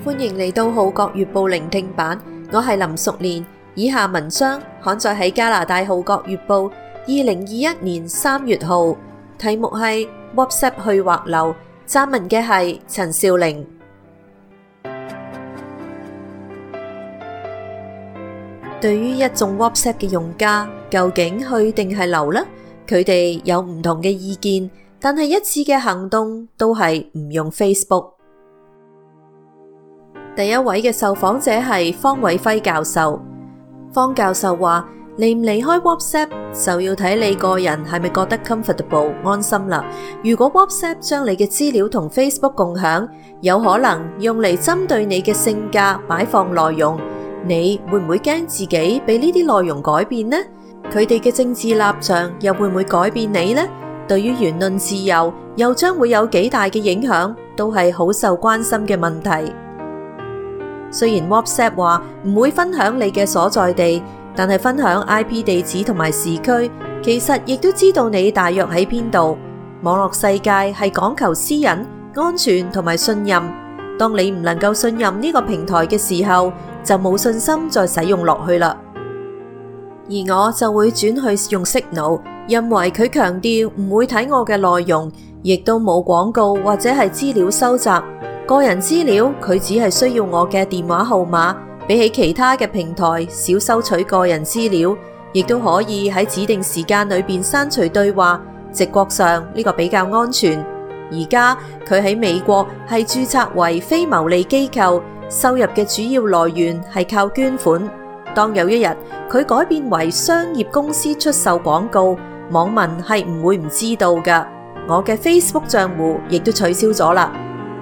歡迎嚟到《號角月報》聆聽版，我係林淑蓮。以下文章刊載喺加拿大《號角月報》2021年3月號，題目係 WhatsApp 去或留，撰文嘅係陳少玲。對於一眾 WhatsApp 嘅用家，究竟去定係留呢？佢哋有唔同嘅意見，但係一致嘅行動都係唔用 Facebook。第一位嘅受訪者係方偉輝教授。方教授話：離唔離開 WhatsApp 就要睇你個人係咪覺得 comfortable 安心啦。如果 WhatsApp 將你嘅資料同 Facebook 共享，有可能用嚟針對你嘅性格擺放內容，你會唔會驚自己被呢啲內容改變呢？佢哋嘅政治立場又會唔會改變你呢？對於言論自由又將會有幾大嘅影響，都係好受關心嘅問題。雖然 WhatsApp 話唔會分享你嘅所在地，但係分享 IP 地址同埋時區，其實亦都知道你大約喺邊度。網絡世界係講求私隱、安全同埋信任。當你唔能夠信任呢個平台嘅時候，就冇信心再使用落去啦。而我就會轉去用 Signal， 因為佢強調唔會睇我嘅內容，亦都冇廣告或者係資料收集。個人資料佢只係需要我嘅電話號碼，比起其他嘅平台少收取個人資料，亦都可以喺指定時間裏邊刪除對話。直覺上呢個比較安全。而家佢喺美國係註冊為非牟利機構，收入嘅主要來源係靠捐款。當有一日佢改變為商業公司出售廣告，網民係唔會唔知道㗎。我嘅 Facebook 賬戶亦都取消咗啦。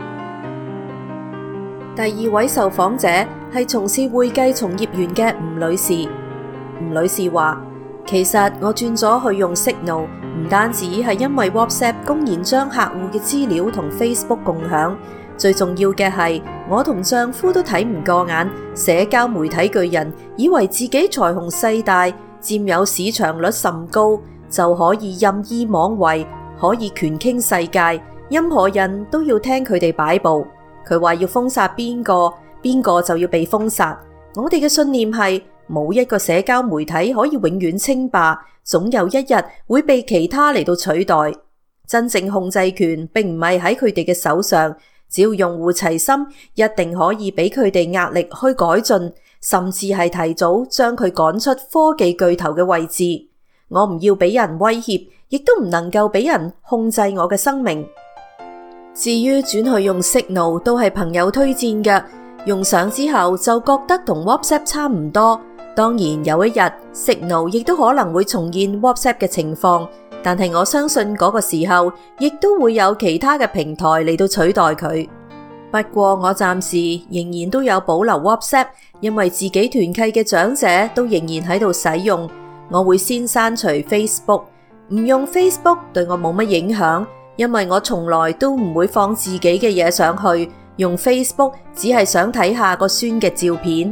第二位受訪者係從事會計從業員嘅吳女士。吳女士話：其實我轉咗去用 Signal， 唔單止係因為 WhatsApp 公然將客戶嘅資料同 Facebook 共享，最重要嘅係我同丈夫都睇唔過眼，社交媒體巨人以為自己財雄勢大，佔有市場率甚高，就可以任意妄為，可以權傾世界，任何人都要聽佢哋擺布。佢話要封殺邊個，邊個就要被封殺。我哋嘅信念係冇一個社交媒體可以永遠稱霸，總有一日會被其他嚟到取代。真正控制權並唔係喺佢哋嘅手上，只要用戶齊心，一定可以俾佢哋壓力去改進，甚至係提早將佢趕出科技巨頭嘅位置。我唔要俾人威脅，亦都唔能夠俾人控制我嘅生命。至於轉去用 Signal 都係朋友推薦嘅，用上之後就覺得同 WhatsApp 差唔多。當然有一日 Signal 亦都可能會重現 WhatsApp 嘅情況，但係我相信嗰個時候亦都會有其他嘅平台嚟到取代佢。不過我暫時仍然都有保留 WhatsApp， 因為自己團契嘅長者都仍然喺度使用。我會先刪除 Facebook， 唔用 Facebook 對我冇乜影響。因為我從來都唔會放自己嘅嘢上去，用 Facebook 只係想睇下個孫嘅照片。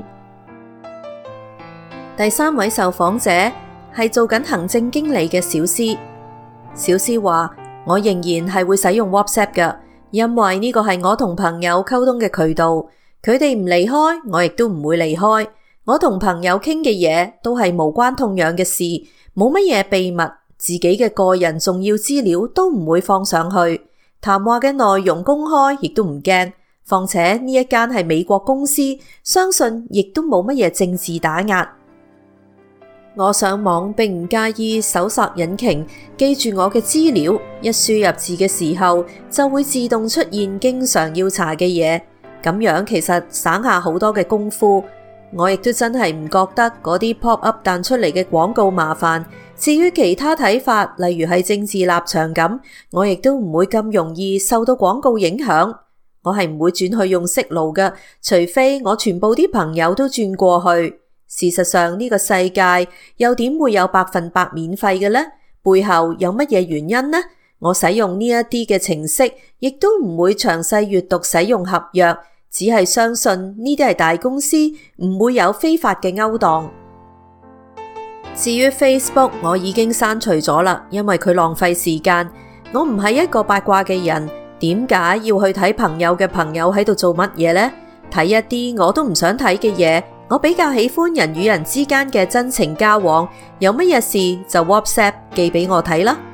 第三位受訪者係做緊行政經理嘅小詩。小詩話：我仍然係會使用 WhatsApp 嘅，因為呢個係我同朋友溝通嘅渠道。佢哋唔離開，我亦都唔會離開。我同朋友傾嘅嘢都係無關痛癢嘅事，冇乜嘢秘密。自己嘅個人重要資料都唔會放上去，談話嘅內容公開亦都唔驚。況且呢一間係美國公司，相信亦都冇乜嘢政治打壓。我上網並唔介意搜索引擎記住我嘅資料，一輸入字嘅時候就會自動出現經常要查嘅嘢，咁樣其實省下好多嘅功夫。我亦都真係唔覺得嗰啲 pop up 彈出嚟嘅廣告麻煩。至於其他睇法，例如係政治立場咁，我亦都唔會咁容易受到廣告影響。我係唔會轉去用Signal嘅，除非我全部啲朋友都轉過去。事實上呢個世界又點會有100%免費嘅呢？背後有乜嘢原因呢？我使用呢一啲嘅程式，亦都唔會詳細閱讀使用合約，只係相信呢啲係大公司，唔會有非法嘅勾當。至於 Facebook， 我已經刪除咗啦，因為佢浪費時間。我唔係一個八卦嘅人，點解要去睇朋友嘅朋友喺度做乜嘢呢？ 睇一啲我都唔想睇嘅嘢。我比較喜歡人與人之間嘅真情交往，有乜嘢事就 WhatsApp 寄俾我睇啦。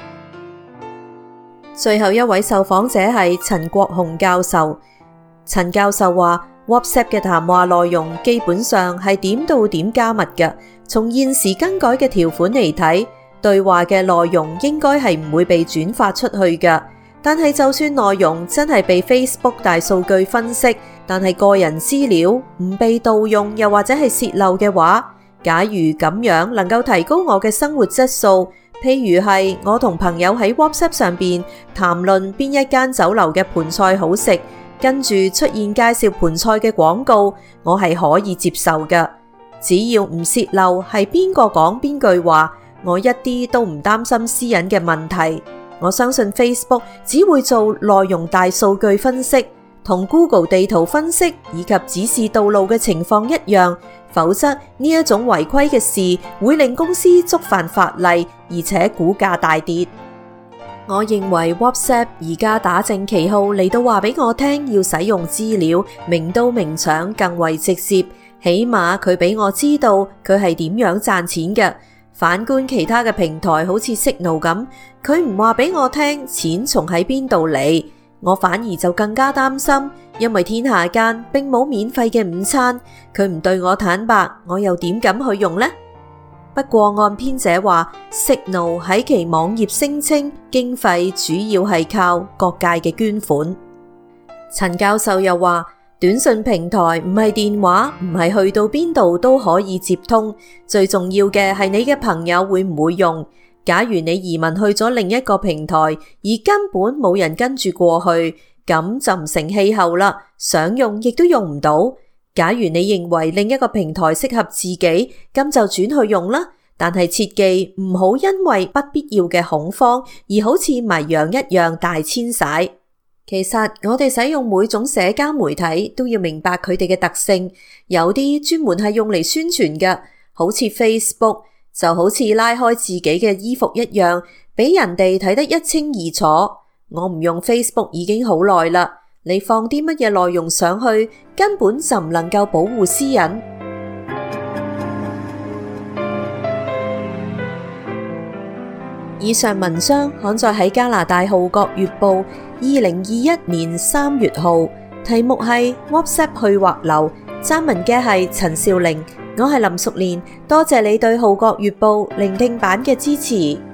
最後一位受訪者係陳國雄教授。陳教授話 WhatsApp 嘅談話內容基本上係點到點加密嘅，從現時更改嘅條款嚟睇，對話嘅內容應該係唔會被轉發出去嘅。但係就算內容真係被 Facebook 大數據分析，但係個人資料唔被盜用又或者係洩漏嘅話，假如咁樣能夠提高我嘅生活質素，譬如係我同朋友喺 WhatsApp 上邊談論邊一間酒樓嘅盤菜好食，跟住出現介紹盤菜嘅廣告，我係可以接受嘅。只要唔洩漏係邊個講邊句話，我一啲都唔擔心私隱嘅問題。我相信 Facebook 只會做內容大數據分析，同 Google 地圖分析以及指示道路嘅情況一樣，否則呢一種違規嘅事會令公司觸犯法例，而且股價大跌。我認為 WhatsApp 而家打正旗號嚟到話俾我聽要使用資料，明刀明搶更為直接，起碼佢俾我知道佢係點樣賺錢嘅。反觀其他嘅平台好似 Signal 咁，佢唔話俾我聽錢從喺邊度嚟，我反而就更加擔心，因為天下間並冇免費嘅午餐，佢唔對我坦白，我又點敢去用呢？不過按編者話 Signal 喺其網頁聲稱經費主要係靠各界嘅捐款。陳教授又話，短訊平台唔係電話，唔係去到邊度都可以接通，最重要嘅係你嘅朋友會唔會用。假如你移民去咗另一個平台，而根本冇人跟住過去，咁就唔成氣候啦，想用亦都用唔到。假如你認為另一個平台適合自己，咁就轉去用啦。但係切記唔好因為不必要嘅恐慌，而好似迷羊一樣大遷徙。其實我哋使用每種社交媒體都要明白佢哋嘅特性，有啲專門係用嚟宣傳嘅，好似 Facebook 就好似拉開自己嘅衣服一樣，俾人哋睇得一清二楚。我唔用 Facebook 已經好耐啦，你放啲乜嘢內容上去，根本就唔能夠保護私隱。以上文章刊載喺加拿大《號角月報》2021年3月號，題目係 WhatsApp 去或留，撰文嘅係陳少玲，我係林淑蓮，多謝你對《號角月報》聆聽版嘅支持。